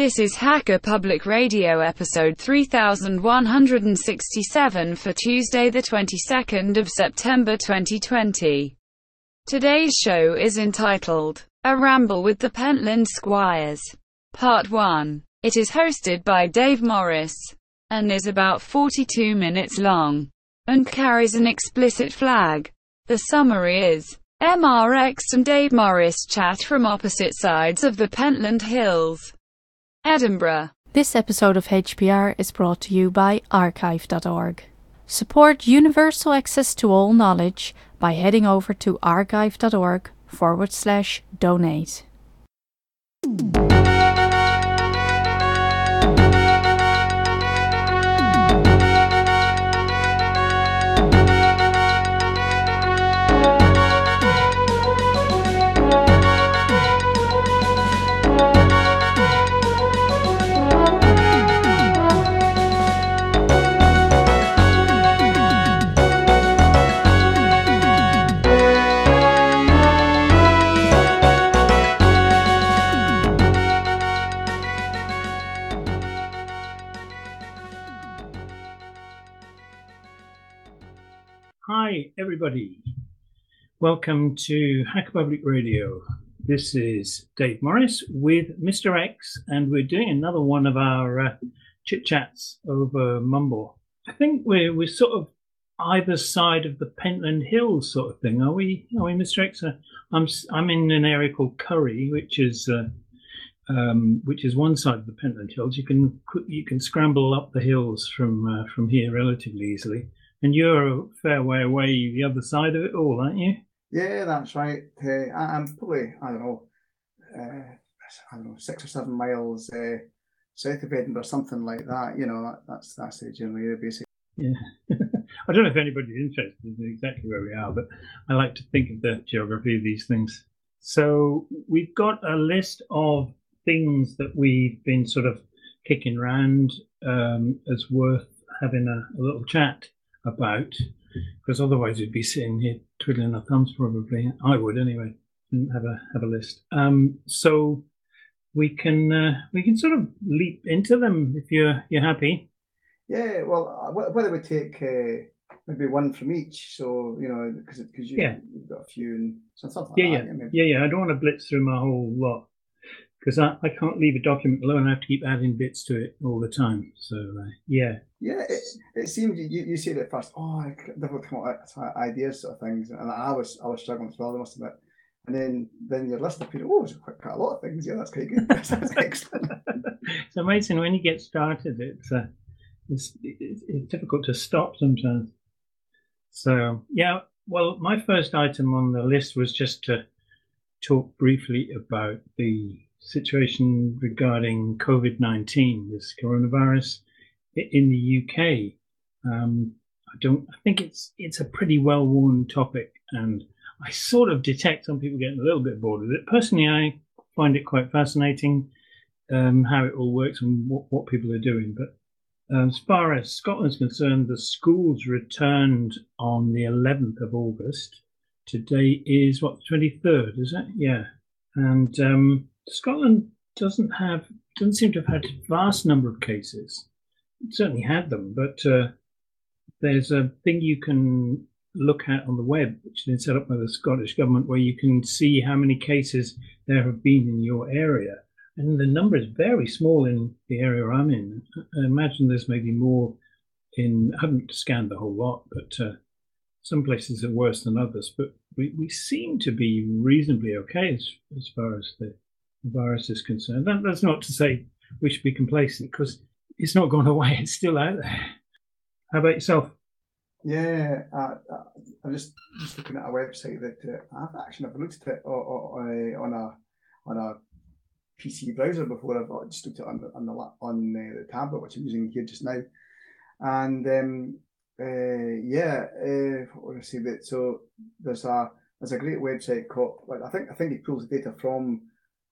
This is Hacker Public Radio episode 3167 for Tuesday the 22nd of September 2020. Today's show is entitled, A Ramble with the Pentland Squires, Part 1. It is hosted by Dave Morris, and is about 42 minutes long, and carries an explicit flag. The summary is, MRX and Dave Morris chat from opposite sides of the Pentland Hills, Edinburgh. This episode of HPR is brought to you by archive.org. Support universal access to all knowledge by heading over to archive.org/donate. Hi everybody, welcome to Hacker Public Radio. This is Dave Morris with Mr. X, and we're doing another one of our chit chats over Mumble. I think we're sort of either side of the Pentland Hills sort of thing, are we, Mr. X? I'm in an area called Curry, which is one side of the Pentland Hills. You can scramble up the hills from here relatively easily. And you're a fair way away the other side of it all, aren't you? Yeah, that's right. I'm probably, I don't know, 6 or 7 miles south of Edinburgh, something like that. You know, that's the general area, basically. Yeah. I don't know if anybody's interested in exactly where we are, but I like to think of the geography of these things. So we've got a list of things that we've been sort of kicking around as worth having a little chat about, because otherwise we'd be sitting here twiddling our thumbs probably. I would anyway, and have a list. So we can sort of leap into them if you're happy. Yeah, well, whether we take maybe one from each, so you know, because you've got a few and something like that. Yeah. I don't want to blitz through my whole lot, because I can't leave a document alone. I have to keep adding bits to it all the time. So, yeah. Yeah, it seemed you said at first, I never come up with ideas sort of things, and I was struggling as well, I must admit. And then your list appeared, there's quite a lot of things. Yeah, that's quite good. That's excellent. It's amazing when you get started. It's difficult to stop sometimes. So, yeah, well, my first item on the list was just to talk briefly about the situation regarding COVID-19, this coronavirus in the UK. I think it's a pretty well-worn topic, and I sort of detect some people getting a little bit bored with it. Personally, I find it quite fascinating how it all works and what people are doing. But as far as Scotland's concerned, the schools returned on the 11th of August. Today is the 23rd, is it? Yeah. And Scotland doesn't seem to have had a vast number of cases. It certainly had them, but there's a thing you can look at on the web, which has been set up by the Scottish government, where you can see how many cases there have been in your area. And the number is very small in the area I'm in. I imagine there's maybe more I haven't scanned the whole lot, but some places are worse than others. But we seem to be reasonably okay as far as the virus is concerned. That's not to say we should be complacent, because it's not gone away. It's still out there. How about yourself? Yeah, I'm just looking at a website that I've actually never looked at it on a PC browser before. I've just looked at it on the tablet, which I'm using here just now. And what would I say that? So there's a great website called, I think it pulls data from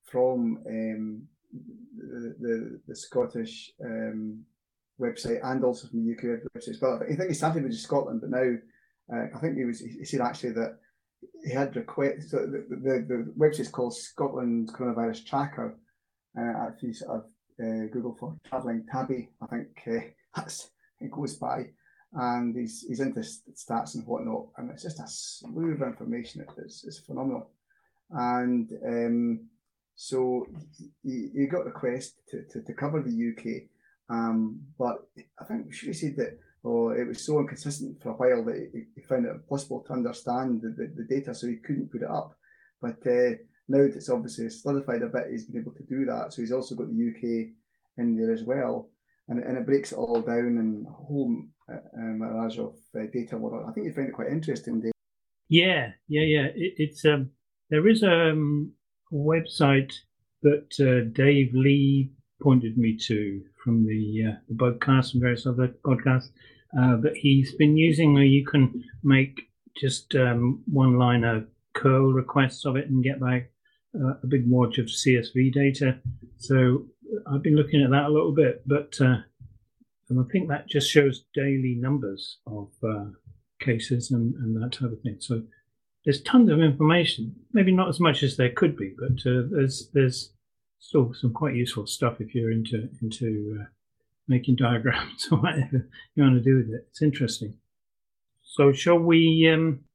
the Scottish website and also from the UK websites. But I think he started with Scotland, but now I think he said actually that he had requests. So the website's called Scotland Coronavirus Tracker. Google for Travelling Tabby. I think it goes by, and he's into stats and whatnot, and it's just a slew of information. It's phenomenal, and so he got the request to cover the UK, but I think we should have said that it was so inconsistent for a while that he found it impossible to understand the data, so he couldn't put it up. But now it's obviously solidified a bit, he's been able to do that. So he's also got the UK in there as well, and it breaks it all down in a whole mirage of data. I think you find it quite interesting, Dave. Yeah. It's there is a website that Dave Lee pointed me to from the podcast and various other podcasts that he's been using, where you can make just one-liner curl requests of it and get back a big wad of CSV data. So I've been looking at that a little bit, but and I think that just shows daily numbers of cases and that type of thing. So there's tons of information, maybe not as much as there could be, but there's still some quite useful stuff if you're into making diagrams or whatever you want to do with it. It's interesting. So shall we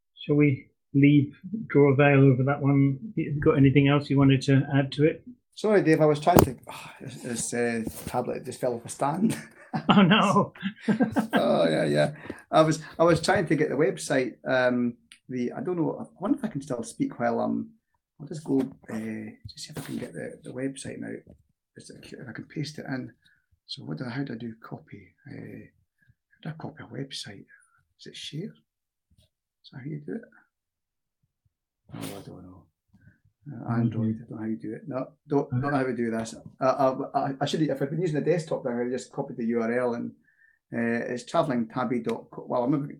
draw a veil over that one? Have you got anything else you wanted to add to it? Sorry, Dave, I was trying to. This tablet just fell off a stand. Oh no! Oh yeah. I was trying to get the website. I don't know. I wonder if I can still speak while I'll just go just see if I can get the website now. If I can paste it in. So how do I do copy? How do I copy a website? Is it share? Is that how you do it? Oh, I don't know. Android, I don't know how you do it. No, don't know how to do this. I should, if I'd been using the desktop, then I'd just copied the URL, and it's travellingtabby.com. Well, I'm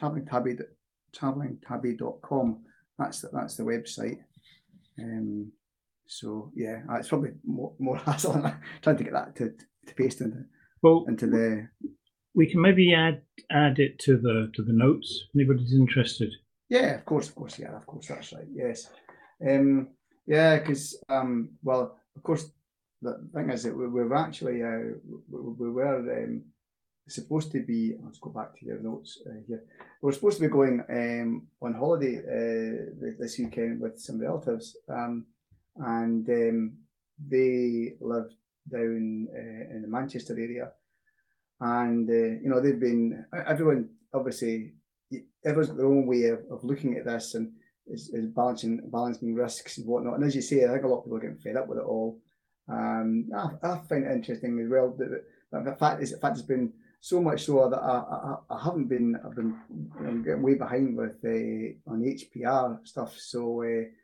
travellingtabby.com. That's the website. So yeah, it's probably more hassle than trying to get that to paste into the. We can maybe add it to the notes if anybody's interested. Yeah, of course, that's right. Yes, yeah, because well, of course, the thing is that we've actually we were supposed to be. Let's go back to your notes here. We were supposed to be going on holiday this weekend with some relatives, and they live down in the Manchester area, and they've been everyone obviously. Everyone's got their own way of looking at this and is balancing risks and whatnot. And as you say, I think a lot of people are getting fed up with it all. I find it interesting as well that the fact it's been so much so that I've been getting way behind with on HPR stuff. So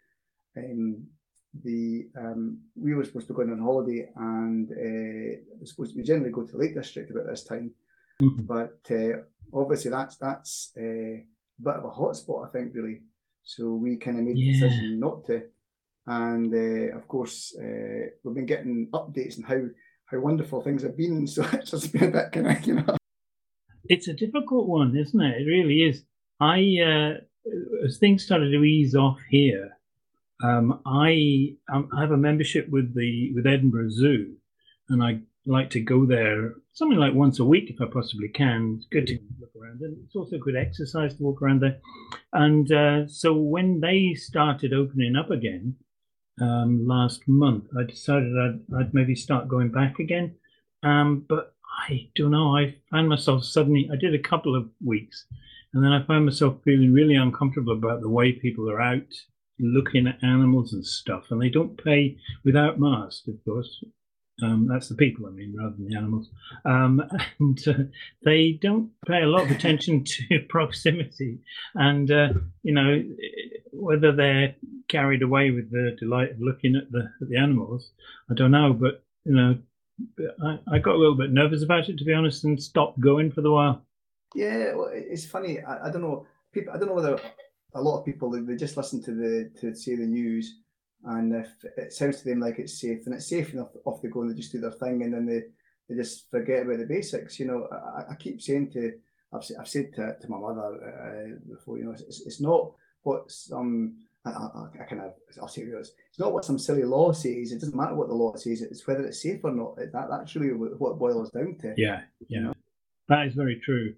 we were supposed to go on holiday, and we generally go to the Lake District about this time, but obviously that's a bit of a hotspot, I think, really. So we kind of made the decision not to, and of course we've been getting updates on how wonderful things have been. So it's just been a bit kind of, It's a difficult one, isn't it? It really is. As things started to ease off here, I have a membership with Edinburgh Zoo, and I like to go there something like once a week if I possibly can. It's good to look around, and it's also good exercise to walk around there. And so when they started opening up again last month, I decided I'd maybe start going back again. But I don't know. I found myself suddenly. I did a couple of weeks, and then I found myself feeling really uncomfortable about the way people are out looking at animals and stuff, and they don't pay without masks, of course. That's the people, I mean, rather than the animals. And they don't pay a lot of attention to proximity. And, whether they're carried away with the delight of looking at the animals, I don't know. But, I got a little bit nervous about it, to be honest, and stopped going for the while. Yeah, well, it's funny. I don't know. I don't know whether a lot of people, they just listen to the news. And if it sounds to them like it's safe, and it's safe enough, off they go and they just do their thing, and then they just forget about the basics. I keep saying I've said to my mother before, it's not what some I'll say this. It's not what some silly law says. It doesn't matter what the law says. It's whether it's safe or not. That's really what it boils down to. Yeah, that is very true.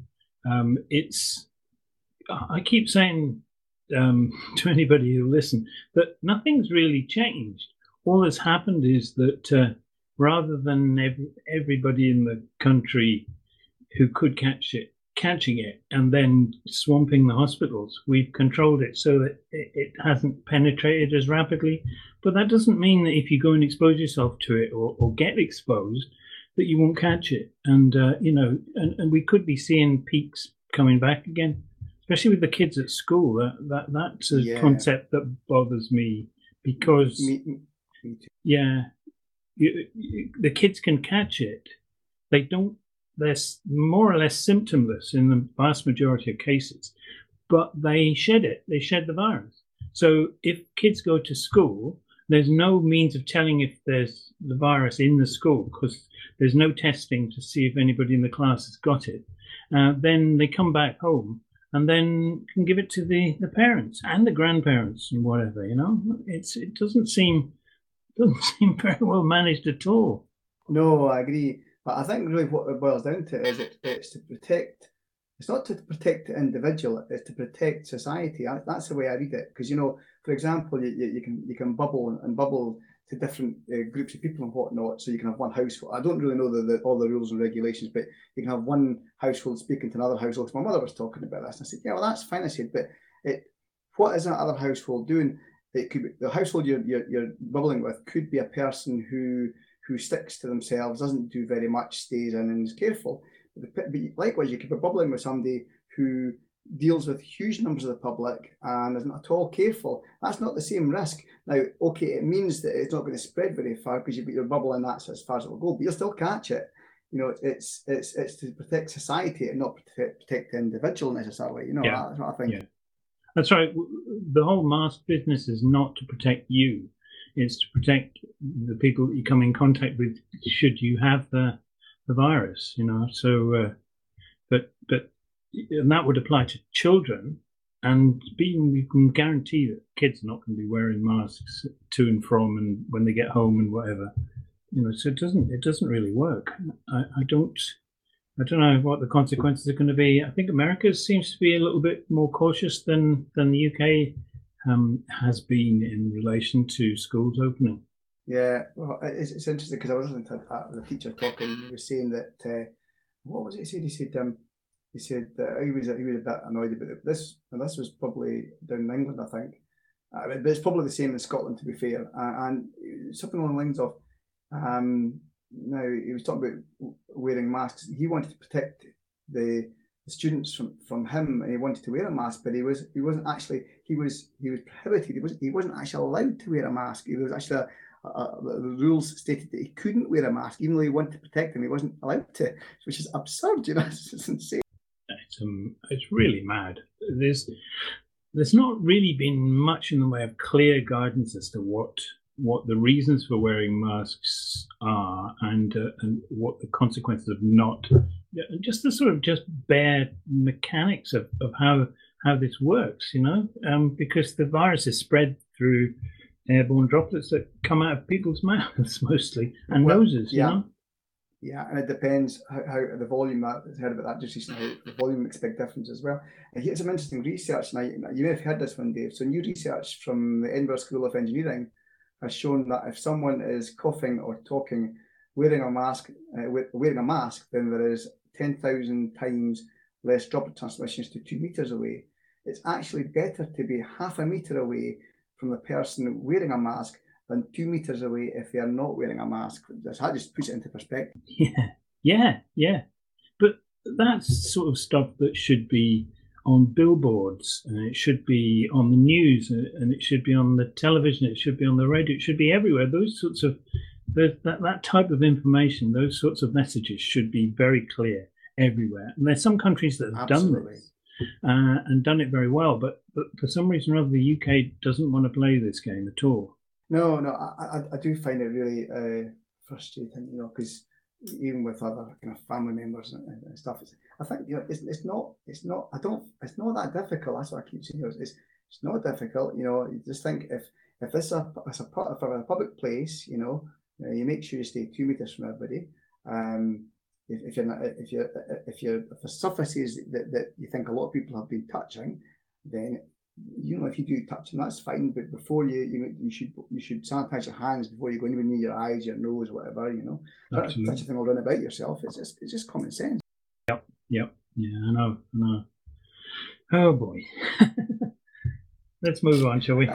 I keep saying to anybody who listen that nothing's really changed. All that's happened is that rather than everybody in the country who could catch it catching it and then swamping the hospitals, we've controlled it so that it hasn't penetrated as rapidly. But that doesn't mean that if you go and expose yourself to it or get exposed, that you won't catch it. And and we could be seeing peaks coming back again, especially with the kids at school. That's a concept that bothers me, because Me too. the kids can catch it. They're more or less symptomless in the vast majority of cases, but they shed it. They shed the virus. So if kids go to school, there's no means of telling if there's the virus in the school, because there's no testing to see if anybody in the class has got it. Then they come back home and then can give it to the parents and the grandparents and whatever. It doesn't seem very well managed at all. No, I agree. But I think really what it boils down to is it's to protect. It's not to protect the individual. It's to protect society. That's the way I read it. Because for example, you can bubble to different groups of people and whatnot. So you can have one household. I don't really know all the rules and regulations, but you can have one household speaking to another household. My mother was talking about this, and I said, "Yeah, well, that's fine." I said, "But what is that other household doing? It could be the household you're bubbling with could be a person who sticks to themselves, doesn't do very much, stays in and is careful. But likewise, you could be bubbling with somebody who deals with huge numbers of the public and isn't at all careful. That's not the same risk. Now, okay, it means that it's not going to spread very far because you're bubbling that's as far as it will go, but you'll still catch it. It's to protect society and not protect the individual necessarily. That's what I think. Yeah. That's right. The whole mask business is not to protect you. It's to protect the people that you come in contact with should you have the virus, So, but and that would apply to children, and you can guarantee that kids are not going to be wearing masks to and from, and when they get home and whatever, So it doesn't really work. I don't know what the consequences are going to be. I think America seems to be a little bit more cautious than the UK. Has been in relation to schools opening. Yeah, well, it's interesting because I was listening to the teacher talking. He was saying that what was it he said? He said that he was a bit annoyed about this, and this was probably down in England, I think. But it's probably the same in Scotland, to be fair. And something along the lines of now he was talking about wearing masks. He wanted to protect the students from him, and he wanted to wear a mask, but he wasn't actually. He was prohibited. He wasn't actually allowed to wear a mask. He was actually the rules stated that he couldn't wear a mask, even though he wanted to protect him. He wasn't allowed to, which is absurd. It's insane. It's really mad. There's not really been much in the way of clear guidance as to what the reasons for wearing masks are and what the consequences of not. Just the sort of bare mechanics of how this works, because the virus is spread through airborne droplets that come out of people's mouths mostly and noses, Yeah, and it depends how the volume. I heard about that just recently. The volume makes a big difference as well. And here's some interesting research. Now, you may have heard this one, Dave. So new research from the Edinburgh School of Engineering has shown that if someone is coughing or talking wearing a mask, then there is 10,000 times less droplet transmissions to 2 meters away. It's actually better to be half a meter away from the person wearing a mask than 2 meters away if they are not wearing a mask. That just puts it into perspective. Yeah. But that's sort of stuff that should be on billboards, and it should be on the news, and it should be on the television, it should be on the radio, it should be everywhere. Those sorts of that type of information, those sorts of messages should be very clear everywhere. And there's some countries that have done this and done it very well, but for some reason or other, the UK doesn't want to play this game at all. No, I do find it really frustrating, because even with other kind of family members and stuff, I think it's not that difficult. That's what I keep saying. It's It's not difficult. You just think if this is a public place, you make sure you stay 2 meters from everybody. If the surfaces that you think a lot of people have been touching, then if you do touching, that's fine. But before you should sanitize your hands before you go anywhere near your eyes, your nose, whatever. Don't touch anything all around about yourself. It's just common sense. Yep. Yeah, I know. Oh boy. Let's move on, shall we?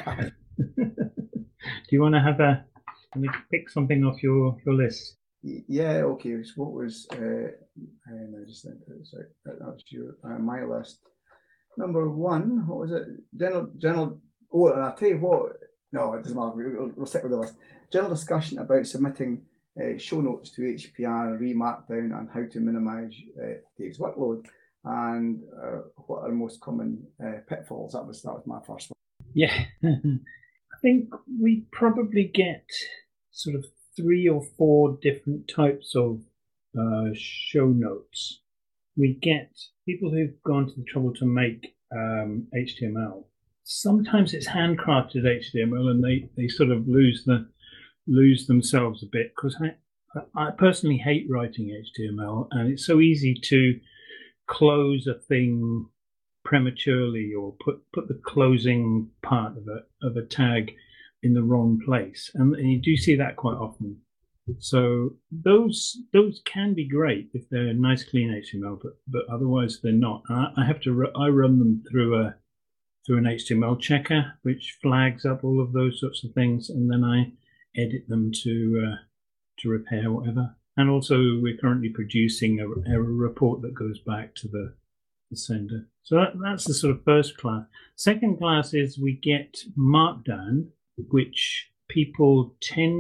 Do you want to have let me pick something off your list? Yeah, okay. So what was I just think that was my list. Number 1, what was it? General. Oh, and I'll tell you what. No, it doesn't matter. We'll stick with the list. General discussion about submitting show notes to HPR, re-Markdown, and how to minimise Dave's workload, and what are the most common pitfalls. That was my first one. Yeah, I think we probably get sort of 3 or 4 different types of show notes. We get people who've gone to the trouble to make HTML. Sometimes it's handcrafted HTML, and they sort of lose themselves a bit, because I personally hate writing HTML, and it's so easy to close a thing prematurely, or put the closing part of a tag in the wrong place, and you do see that quite often. So those can be great if they're nice clean HTML, but otherwise they're not. I run them through an HTML checker, which flags up all of those sorts of things, and then I edit them to repair whatever. And also, we're currently producing a report that goes back to the sender. So that's the sort of first class. Second class is we get Markdown, which people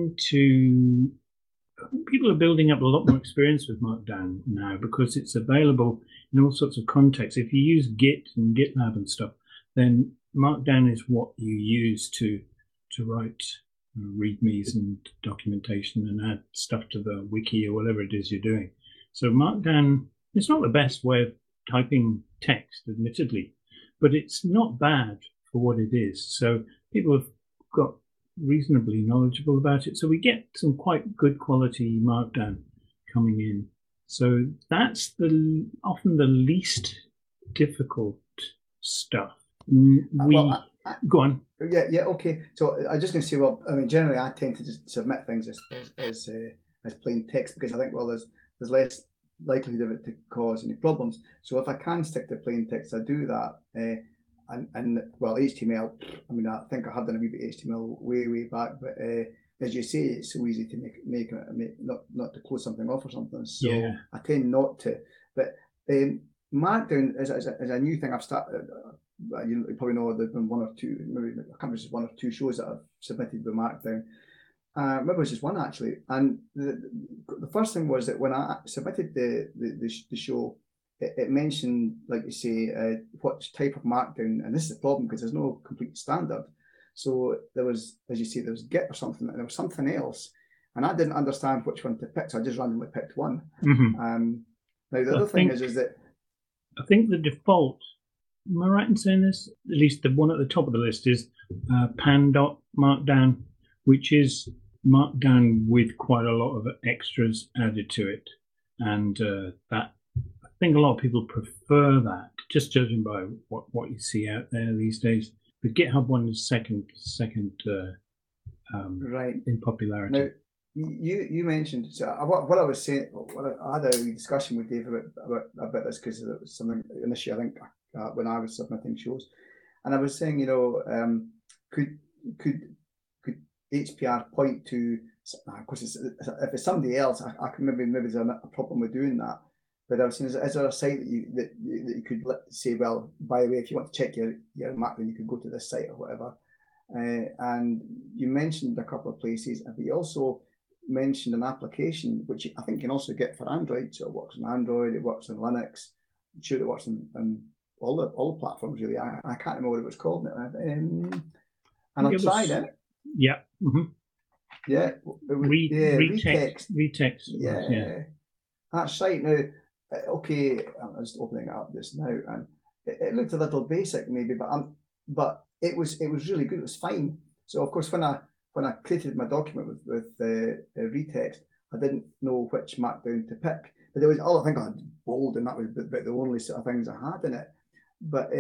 are building up a lot more experience with Markdown now, because it's available in all sorts of contexts. If you use Git and GitLab and stuff, then Markdown is what you use to write readmes and documentation and add stuff to the wiki or whatever it is you're doing. So Markdown, it's not the best way of typing text, admittedly, but it's not bad for what it is. So people have got reasonably knowledgeable about it. So we get some quite good quality Markdown coming in. So that's often the least difficult stuff. Go on. Yeah, okay. So I was just going to say, well, I mean, generally I tend to just submit things as plain text, because I think, well, there's less likelihood of it to cause any problems. So if I can stick to plain text, I do that. And well, HTML, I mean, I think I have done a wee bit of HTML way back, but as you say, it's so easy to make not to close something off or something. So yeah. I tend not to. But Markdown is a new thing I've started. You probably know there's been 1 or 2, maybe I can't remember, just 1 or 2 shows that I've submitted with Markdown. Maybe it was just one actually. And the first thing was that when I submitted the show, it mentioned, like you say, what type of Markdown, and this is the problem because there's no complete standard. So there was, as you say, there was Git or something, and there was something else, and I didn't understand which one to pick, so I just randomly picked one. Mm-hmm. Now the other thing is that I think the default, am I right in saying this? At least the one at the top of the list is pan.markdown, which is Markdown with quite a lot of extras added to it, and that. I think a lot of people prefer that, just judging by what you see out there these days. The GitHub one is second right in popularity. Now, you mentioned, so what I was saying, I had a discussion with Dave about this, because it was something initially, I think, when I was submitting shows, and I was saying, could HPR point to, of course, if it's somebody else, I can maybe there's a problem with doing that. But I was saying, is there a site that you could say, well, by the way, if you want to check your Markdown, you could go to this site or whatever. And you mentioned a couple of places, and you also mentioned an application which I think you can also get for Android. So it works on Android, it works on Linux. I'm sure it works on all the platforms really. I can't remember what it was called, and I tried it. Yeah. Mm-hmm. Yeah. Retext. Retext. Yeah. That's right. Now, okay, I'm just opening it up just now, and it looked a little basic maybe, but it was really good. It was fine. So of course, when I created my document with retext, I didn't know which Markdown to pick. But there was I think I had bold, and that was about the only sort of things I had in it. But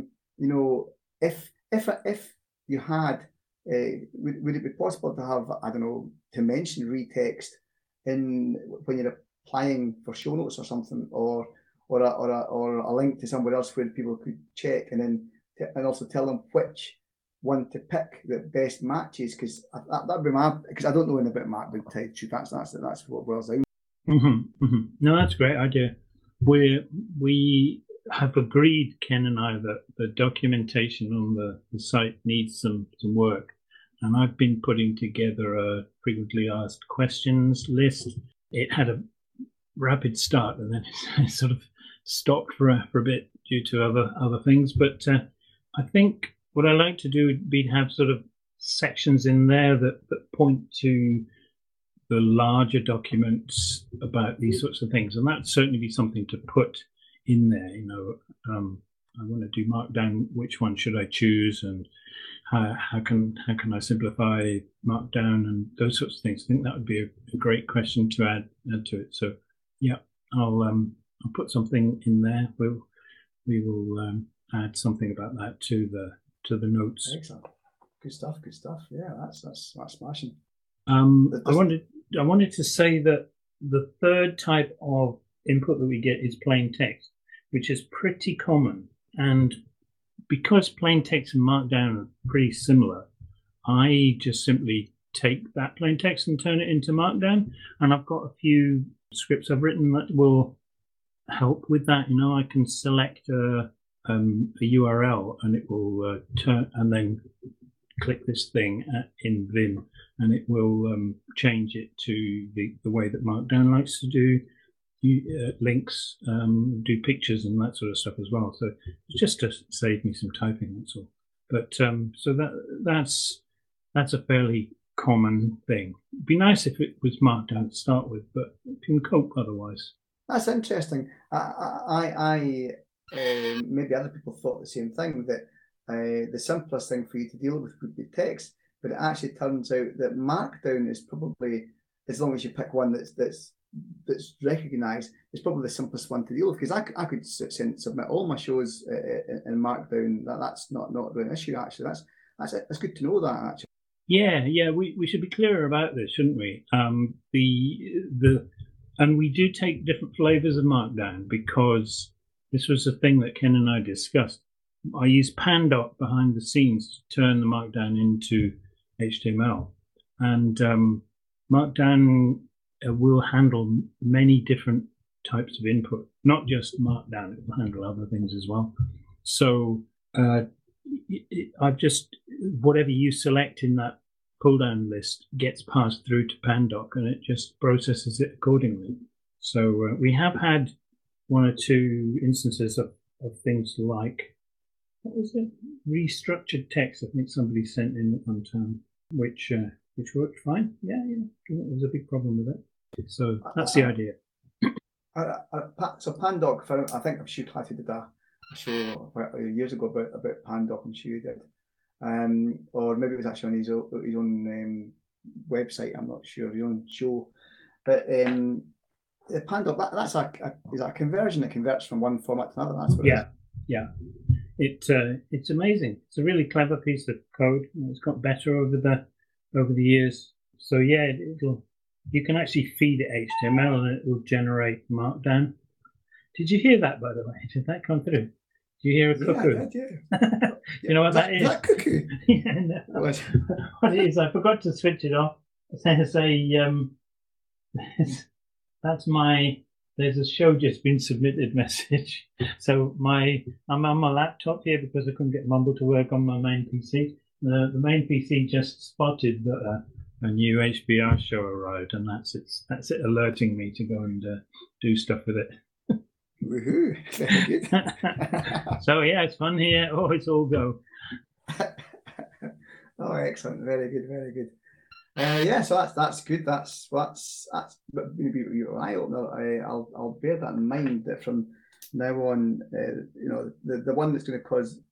if you had, would it be possible to have, I don't know, to mention retext in when you're applying for show notes or something, or a link to somewhere else where people could check, and then and also tell them which one to pick that best matches, because that'd be because I don't know anything about Markdown. That's what boils down. No, that's a great idea. We have agreed, Ken and I, that the documentation on the site needs some work, and I've been putting together a frequently asked questions list. It had a rapid start, and then it sort of stopped for a bit due to other things. But I think what I like to do would be to have sort of sections in there that point to the larger documents about these sorts of things, and that'd certainly be something to put in there. I want to do Markdown. Which one should I choose, and how can I simplify Markdown, and those sorts of things. I think that would be a great question to add to it. So yeah, I'll put something in there. We will add something about that to the notes. Excellent, good stuff. Yeah, that's smashing. I wanted to say that the third type of input that we get is plain text, which is pretty common. And because plain text and Markdown are pretty similar, I just simply take that plain text and turn it into Markdown. And I've got a few scripts I've written that will help with that. I can select a URL, and it will turn, and then click this thing in Vim, and it will change it to the way that Markdown likes to do links, do pictures and that sort of stuff as well. So it's just to save me some typing, that's all. But so that's a fairly common thing. It'd be nice if it was Markdown to start with, but it can cope otherwise. That's interesting. I maybe other people thought the same thing, that the simplest thing for you to deal with would be text, but it actually turns out that Markdown is probably, as long as you pick one that's recognised, it's probably the simplest one to deal with, because I could submit all my shows in Markdown. That's not really an issue, actually. That's good to know that, actually. Yeah, we should be clearer about this, shouldn't we? And we do take different flavors of Markdown, because this was a thing that Ken and I discussed. I use Pandoc behind the scenes to turn the Markdown into HTML, and Markdown will handle many different types of input, not just Markdown. It will handle other things as well. So I've just, whatever you select in that pull down list gets passed through to Pandoc, and it just processes it accordingly. So we have had one or two instances of things like, what was it? Restructured text, I think somebody sent in at one time, which worked fine. Yeah, there was a big problem with it. So that's the idea. So Pandoc, I think Hugh Clatty did a show years ago about Pandoc, and Hugh did. Or maybe it was actually on his own website, I'm not sure, his own show. But Pandoc, that's is that a conversion that converts from one format to another? That's what yeah. It's amazing. It's a really clever piece of code. It's got better over the years. So yeah, you can actually feed it HTML, and it will generate Markdown. Did you hear that, by the way? Did that come through? Did you hear a cuckoo? Yeah, I did. You know what that is? That cuckoo. Yeah, no. What it is, I forgot to switch it off. There's a show just been submitted message. So I'm on my laptop here because I couldn't get Mumble to work on my main PC. The main PC just spotted that a new HBR show arrived, and that's it alerting me to go and do stuff with it. Woohoo! Very good. So yeah, it's fun here. Oh, it's all go. Oh, excellent! Very good, very good. Yeah, so that's good. That's maybe your eye opener. I'll bear that in mind, that from now on, the one that's going to cause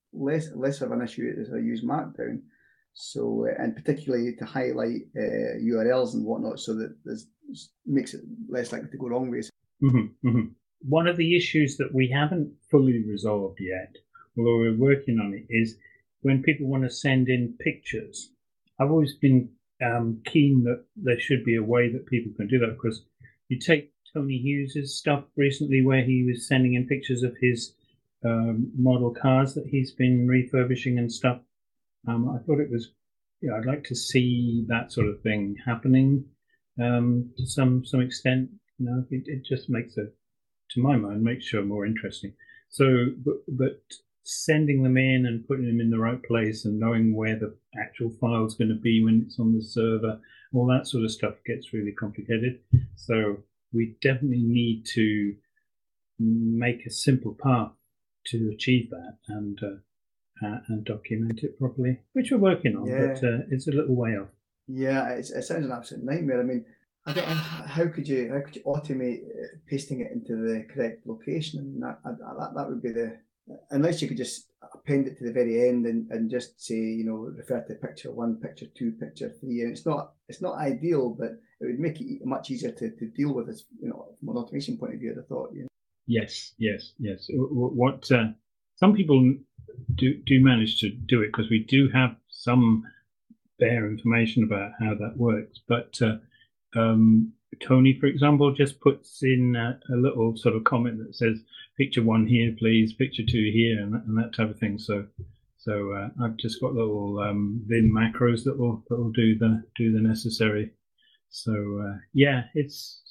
less of an issue as I use Markdown. So, and particularly to highlight URLs and whatnot, so that makes it less likely to go wrong, basically. One of the issues that we haven't fully resolved yet, although we're working on it, is when people want to send in pictures. I've always been keen that there should be a way that people can do that, because you take Tony Hughes's stuff recently, where he was sending in pictures of his model cars that he's been refurbishing and stuff. I thought it was, I'd like to see that sort of thing happening to some extent. It just makes it, to my mind, makes sure more interesting. So, but sending them in and putting them in the right place and knowing where the actual file is going to be when it's on the server, all that sort of stuff gets really complicated. So we definitely need to make a simple path to achieve that and document it properly, which we're working on, but it's a little way off. Yeah, it sounds an absolute nightmare. I mean, how could you automate pasting it into the correct location? And that would be unless you could just append it to the very end and just say, refer to picture 1, picture 2, picture 3. And it's not ideal, but it would make it much easier to deal with this, from an automation point of view, I thought. Yes. What some people do manage to do it, because we do have some bare information about how that works. But Tony, for example, just puts in a little sort of comment that says, picture 1 here, please, picture 2 here, and that type of thing. So I've just got little Vim macros that will do the necessary. So it's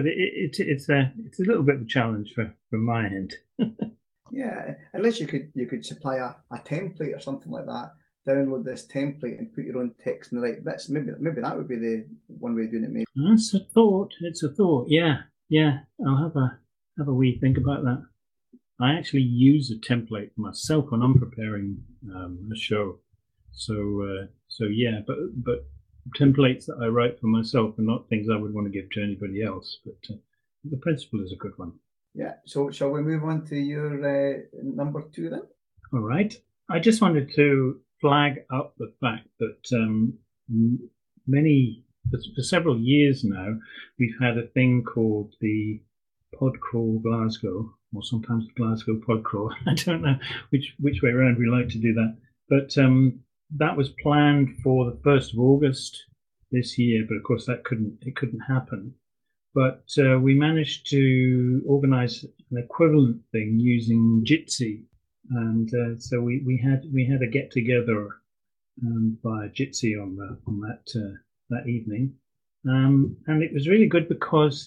a little bit of a challenge from my end. Yeah, unless you could supply a template or something like that. Download this template and put your own text in the right bits. Maybe that would be the one way of doing it. Maybe that's a thought. It's a thought. Yeah. I'll have a wee think about that. I actually use a template myself when I'm preparing a show. So yeah, but templates that I write for myself are not things I would want to give to anybody else. But the principle is a good one. Yeah. So shall we move on to your number 2 then? All right. I just wanted to flag up the fact that for several years now, we've had a thing called the Podcrawl Glasgow, or sometimes Glasgow Podcrawl. I don't know which way around we like to do that. But that was planned for the 1st of August this year, but of course it couldn't happen. But we managed to organise an equivalent thing using Jitsi. And so we had a get together via Jitsi on that evening, and it was really good because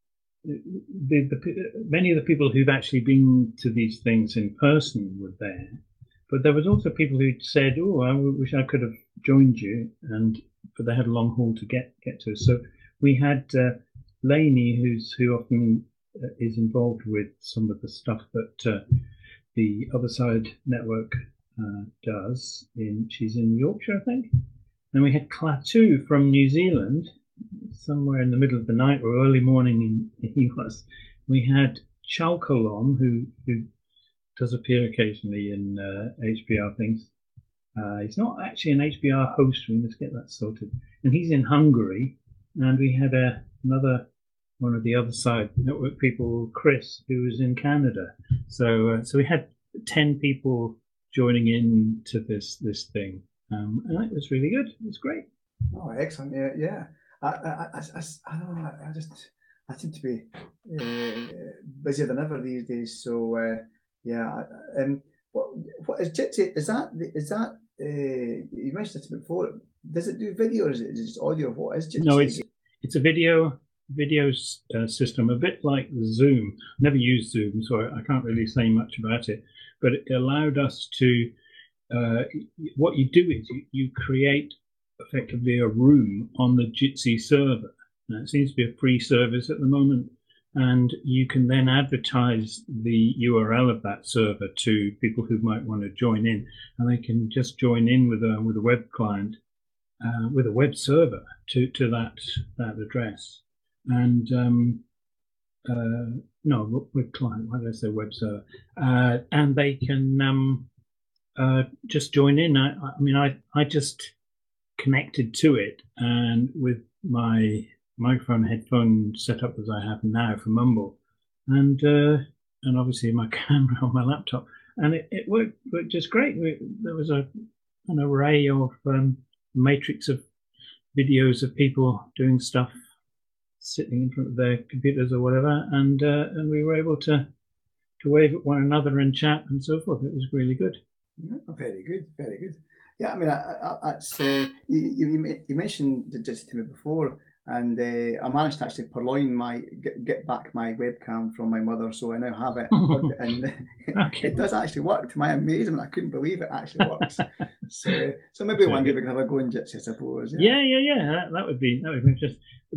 many of the people who've actually been to these things in person were there, but there was also people who'd said, "Oh, I wish I could have joined you," but they had a long haul to get to us. So we had Lainey, who often is involved with some of the stuff that the Other Side Network does. She's in Yorkshire, I think. And we had Klaatu from New Zealand, somewhere in the middle of the night or early morning he was. We had Chalkolom, who does appear occasionally in HPR things. He's not actually an HPR host, we must get that sorted. And he's in Hungary. And we had another one of the Other Side Network people, Chris, who was in Canada. So we had 10 people joining in to this thing, and it was really good. It was great. Oh, excellent! Yeah. I don't know. I seem to be busier than ever these days. So yeah. What is Jitsi? Is that you mentioned it before? Does it do video, or is it just audio? What is Jitsi? No, it's a video system, a bit like Zoom. Never used Zoom, so I can't really say much about it. But it allowed us to. What you do is you create effectively a room on the Jitsi server. Now, it seems to be a free service at the moment, and you can then advertise the URL of that server to people who might want to join in, and they can just join in with a web client, with a web server to that address. And no, web client. Why did I say web server? And they can just join in. I mean, I just connected to it, and with my microphone headphone set up as I have now for Mumble, and obviously my camera on my laptop, and it worked just great. There was an array of matrix of videos of people doing stuff, sitting in front of their computers or whatever, and we were able to wave at one another and chat and so forth. It was really good. Yeah, very good, very good. Yeah, I mean, that's you mentioned just to me before, and I managed to actually purloin get back my webcam from my mother, so I now have it, and Okay. it does actually work. To my amazement, I couldn't believe it actually works. so maybe one day we can have a go in Jitsi, I suppose. Yeah. That would be interesting.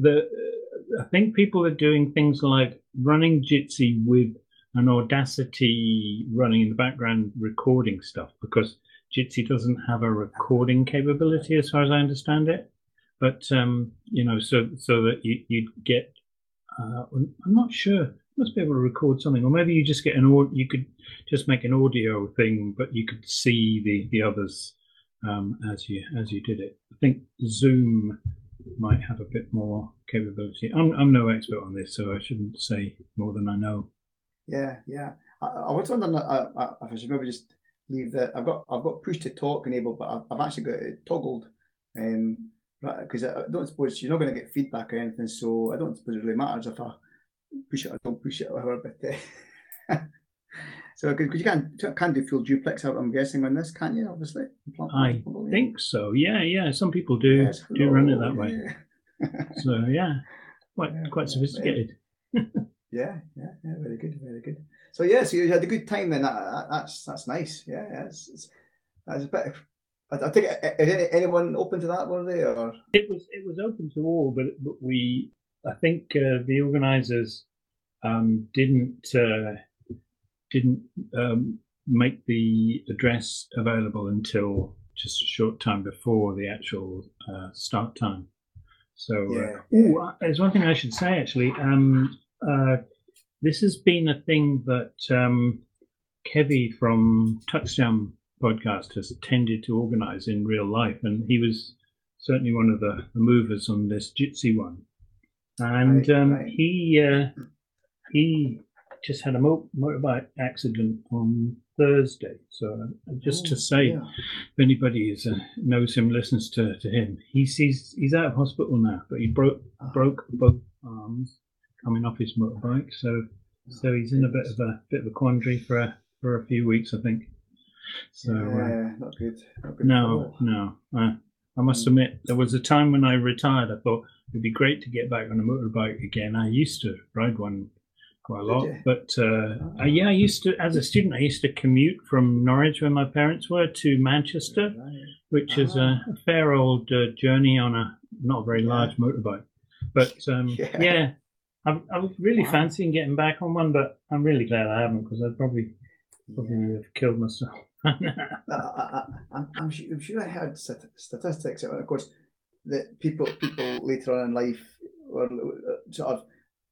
I think people are doing things like running Jitsi with an Audacity running in the background, recording stuff, because Jitsi doesn't have a recording capability, as far as I understand it. But you know, so that you'd get. I'm not sure. You must be able to record something, or maybe you just get you could just make an audio thing, but you could see the others as you did it. I think Zoom might have a bit more capability. I'm no expert on this, so I shouldn't say more than I know. Yeah. I was wondering if I should maybe just leave that. I've got push to talk enabled, but I've actually got it toggled, because I don't suppose you're not going to get feedback or anything. So I don't suppose it really matters if I push it or don't push it or whatever. But so because you can't do full duplex, I'm guessing on this, can't you? Obviously, I think so. Yeah. Some people do run it that way. So yeah, quite sophisticated. Yeah, very good. So you had a good time then. That's nice. Yeah, that's a bit. I think anyone open to that, were they? Or it was open to all, but I think the organisers didn't make the address available until just a short time before the actual start time. So there's one thing I should say actually. This has been a thing that Kevy from Touchdown Podcast has tended to organise in real life, and he was certainly one of the movers on this Jitsi one. And right. He just had a motorbike accident on Thursday. So just to say, if anybody knows him, listens to him, he's out of hospital now, but he broke both arms coming off his motorbike. So he's in a bit of a quandary for a few weeks, I think. So not good. No. I must admit, there was a time when I retired, I thought it'd be great to get back on a motorbike again. I used to ride one quite a lot, but I used to, as a student, I used to commute from Norwich, where my parents were, to Manchester, which is a fair old journey on a not very large motorbike. But I was really fancying getting back on one, but I'm really glad I haven't, because I'd probably have killed myself. I'm sure I heard statistics, and of course, that people later on in life were sort of,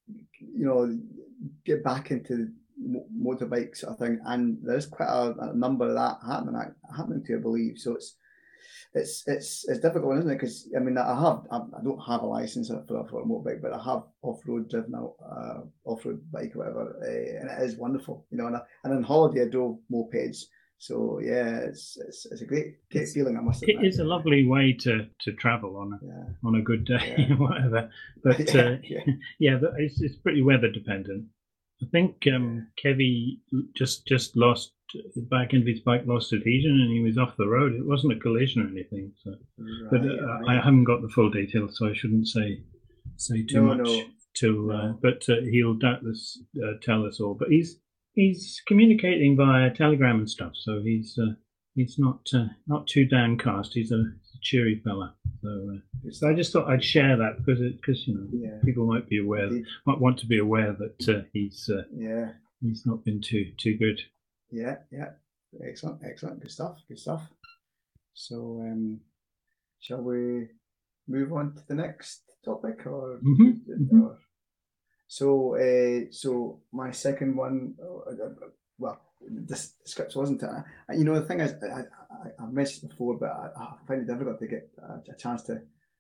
get back into motorbike sort of thing, and there's quite a number of that happening to, I believe. So it's difficult, isn't it? Because I mean, I don't have a license for a motorbike, but I have off-road driven off-road bike or whatever, and it is wonderful, and on holiday I drove mopeds. So it's a great feeling, I must admit. It is a lovely way to travel on a good day, whatever. But it's pretty weather dependent. I think Kevy just lost the back end of his bike, lost adhesion, and he was off the road. It wasn't a collision or anything. So, but I haven't got the full details, so I shouldn't say too much. But he'll doubtless tell us all. But he's communicating via Telegram and stuff, so he's not too downcast. He's a cheery fella. So I just thought I'd share that because people might want to be aware that he's not been too good. Yeah, excellent, good stuff. So shall we move on to the next topic, or? So my second one, this script wasn't it. You know, the thing is, I've mentioned before, but I find it difficult to get a chance to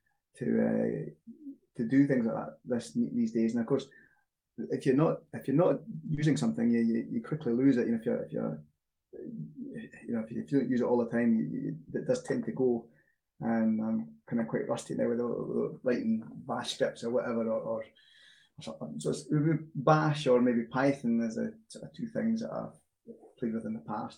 do things like that these days. And of course, if you're not using something, you quickly lose it. You know, if you don't use it all the time, it does tend to go. And I'm kind of quite rusty now with writing Bash scripts or whatever, or something. So it's Bash or maybe Python is the sort of two things that I've played with in the past.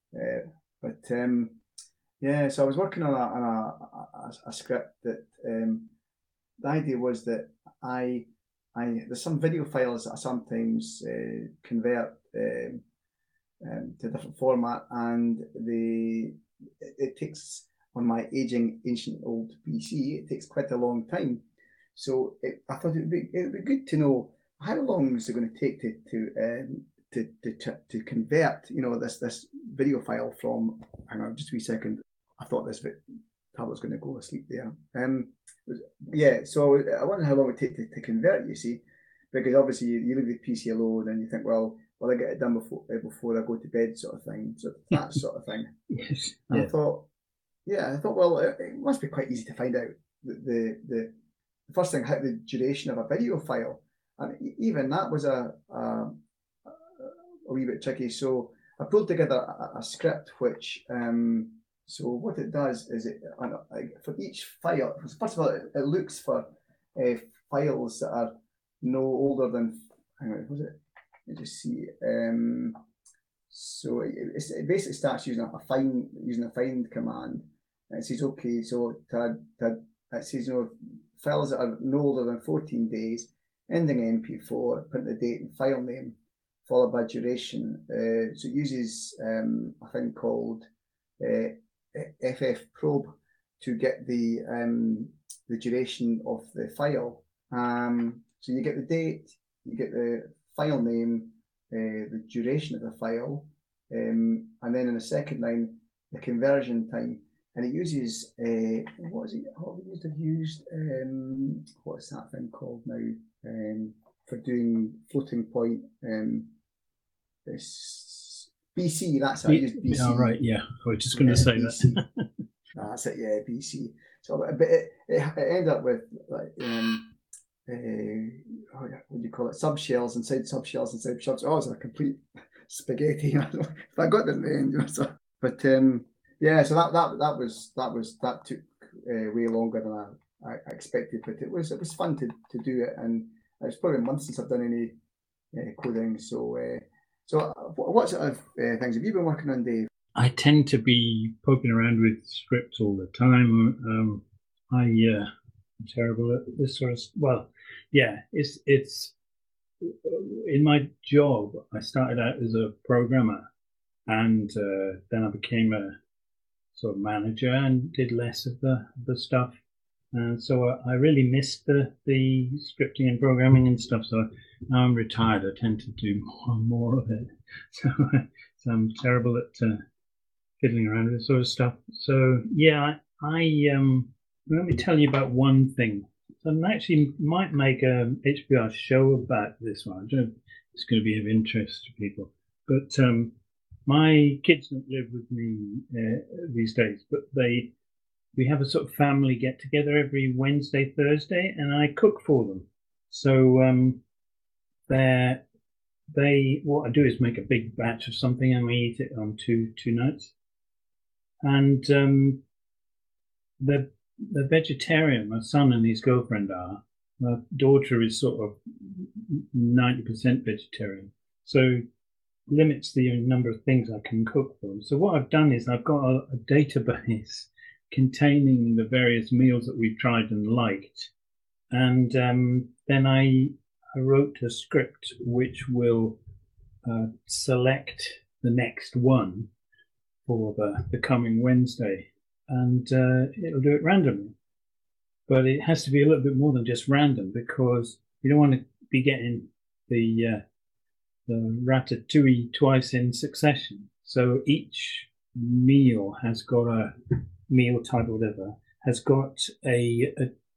Yeah, so I was working on a script that the idea was that there's some video files that I sometimes convert to a different format, and it takes, on my aging ancient old PC, it takes quite a long time. So I thought it would be good to know how long is it going to take to convert, you know, this video file from. Hang on, just a wee second. I thought this tablet's going to go asleep there. Yeah, so I wonder how long it would take to convert. You see, because obviously you leave the PC alone and you think, well, I get it done before I go to bed, sort of thing. So that sort of thing. Yes. And I thought, well, it must be quite easy to find out the first thing, how the duration of a video file, and even that was a wee bit tricky. So I pulled together a script which, so what it does is for each file, first of all, it looks for files that are no older than, hang on, was it? Let me just see. So it basically starts using a find command. And it says, okay, so it says, you know, files that are no older than 14 days, ending MP4, print the date and file name, followed by duration. So it uses a thing called ffprop to get the duration of the file. So you get the date, you get the file name, the duration of the file, and then in the second line, the conversion time. And it uses what is that thing called now for doing floating point? This BC. That's how I use BC. Oh, right, yeah. I was just going to say BC. that. That's it. Yeah, BC. So, but it ended up with like what do you call it? Subshells inside subshells inside subs. Oh, it's a complete spaghetti. I got them in the end. You know, so, but yeah, so that took way longer than I expected, but it was fun to do it, and it's probably months since I've done any coding. So what sort of things have you been working on, Dave? I tend to be poking around with scripts all the time. I'm terrible at this sort of. Well, yeah, it's in my job. I started out as a programmer, and then I became a sort of manager and did less of the stuff. And so I really missed the scripting and programming and stuff. So now I'm retired, I tend to do more and more of it. So I'm terrible at fiddling around with this sort of stuff. So yeah, I let me tell you about one thing. So I actually might make a HPR show about this one. I don't know if it's going to be of interest to people, but my kids don't live with me these days, but we have a sort of family get together every Wednesday, Thursday, and I cook for them. So what I do is make a big batch of something, and we eat it on two nights. And they're vegetarian. My son and his girlfriend are. My daughter is sort of 90% vegetarian. So limits the number of things I can cook for them. So what I've done is I've got a database containing the various meals that we've tried and liked, and then I wrote a script which will select the next one for the coming Wednesday, and it'll do it randomly. But it has to be a little bit more than just random, because you don't want to be getting the ratatouille twice in succession. So each meal has got a meal type or whatever, has got a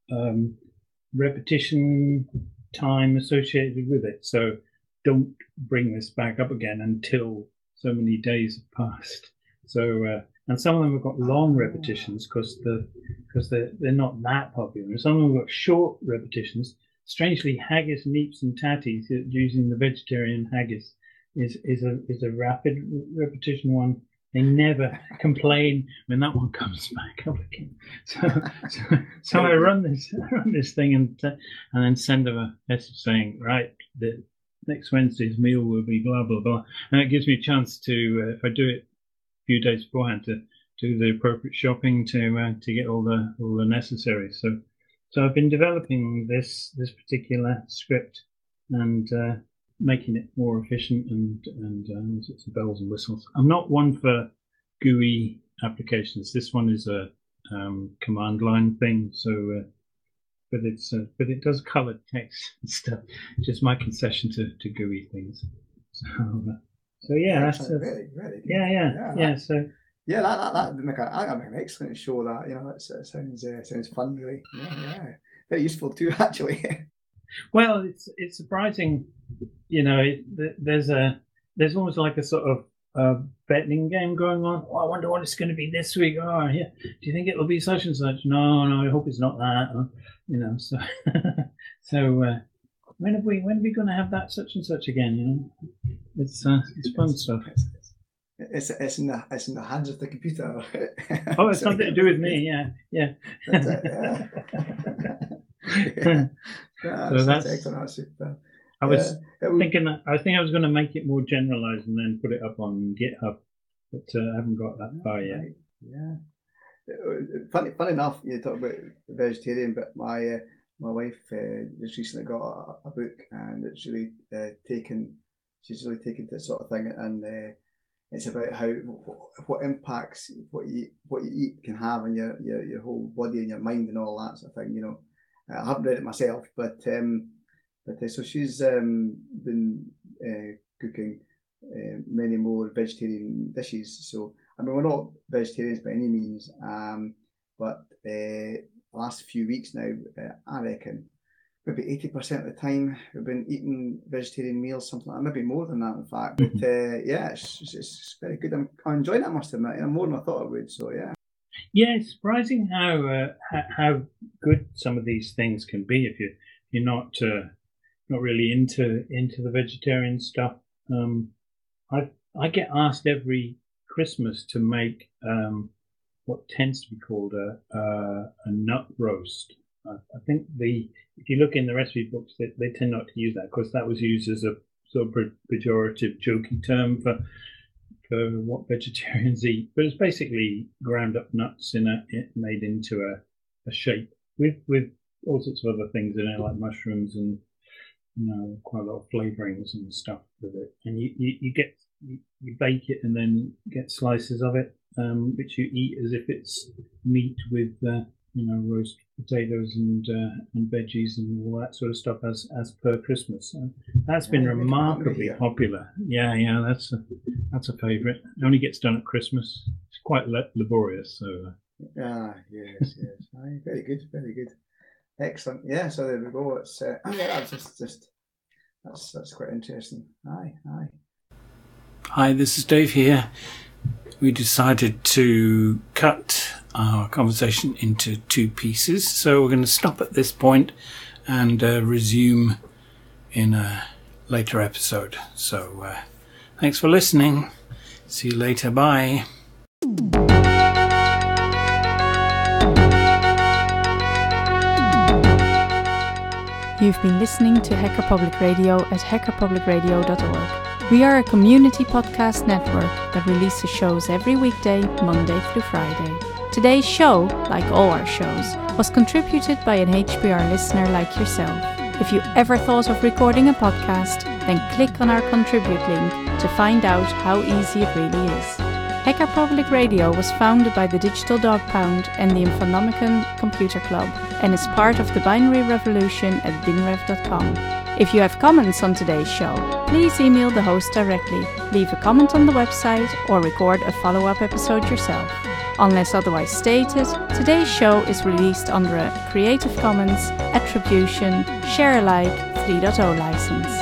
repetition time associated with it. So don't bring this back up again until so many days have passed. So and some of them have got long repetitions because they're not that popular. Some of them have got short repetitions. Strangely, haggis, neeps, and tatties, using the vegetarian haggis, is a rapid repetition one. They never complain when that one comes back up again. So I run this thing and then send them a message saying, right, the next Wednesday's meal will be blah blah blah, and it gives me a chance to, if I do it a few days beforehand, to do the appropriate shopping to get all the necessary. So I've been developing this particular script and making it more efficient and all sorts of bells and whistles. I'm not one for GUI applications. This one is a command line thing. So, but it does colored text and stuff. Just my concession to GUI things. So yeah, that's very good. Yeah. So. Yeah, that make an excellent show. That, you know, it sounds fun, really. Yeah, very useful too, actually. Well, it's surprising, you know. There's almost like a sort of betting game going on. Oh, I wonder what it's going to be this week. Oh, yeah. Do you think it'll be such and such? No, I hope it's not that. Or, you know, so when are we going to have that such and such again? You know, it's fun stuff. It's in the hands of the computer. Oh, it's something to do with me. Yeah. That's it, yeah. So that's excellent. That's super. I was thinking that I was going to make it more generalized and then put it up on GitHub, but I haven't got that far yet. Yeah. Funny enough, you talk about vegetarian, but my wife just recently got a book, and it's really she's really taken to this sort of thing, and it's about what impacts what you eat can have on your whole body and your mind and all that sort of thing. You know, I haven't read it myself, but so she's been cooking many more vegetarian dishes. So I mean, we're not vegetarians by any means, but the last few weeks now, I reckon maybe 80% of the time we've been eating vegetarian meals, something like that, maybe more than that, in fact. But yeah, it's very good. I'm enjoying it, I must admit, more than I thought I would. So yeah. Yeah, it's surprising how good some of these things can be if you're not really into the vegetarian stuff. I get asked every Christmas to make what tends to be called a nut roast. I think if you look in the recipe books, they tend not to use that because that was used as a sort of pejorative, joking term for what vegetarians eat. But it's basically ground up nuts made into a shape with all sorts of other things in it, like mushrooms and, you know, quite a lot of flavorings and stuff with it. And you bake it and then get slices of it, which you eat as if it's meat with roast potatoes and veggies and all that sort of stuff as per Christmas. So that's been remarkably popular. Yeah, that's a favourite. It only gets done at Christmas. It's quite laborious. So. Yes. Very good. Excellent. Yeah. So there we go. It's that's quite interesting. Aye. Hi, this is Dave here. We decided to cut our conversation into two pieces, so we're going to stop at this point and resume in a later episode. So thanks for listening. See you later. Bye. You've been listening to Hacker Public Radio at hackerpublicradio.org. We are a community podcast network that releases shows every weekday, Monday through Friday. Today's show, like all our shows, was contributed by an HPR listener like yourself. If you ever thought of recording a podcast, then click on our contribute link to find out how easy it really is. Hacker Public Radio was founded by the Digital Dog Pound and the Infonomicon Computer Club and is part of the binary revolution at binrev.com. If you have comments on today's show, please email the host directly, leave a comment on the website, or record a follow-up episode yourself. Unless otherwise stated, today's show is released under a Creative Commons Attribution Share Alike 3.0 license.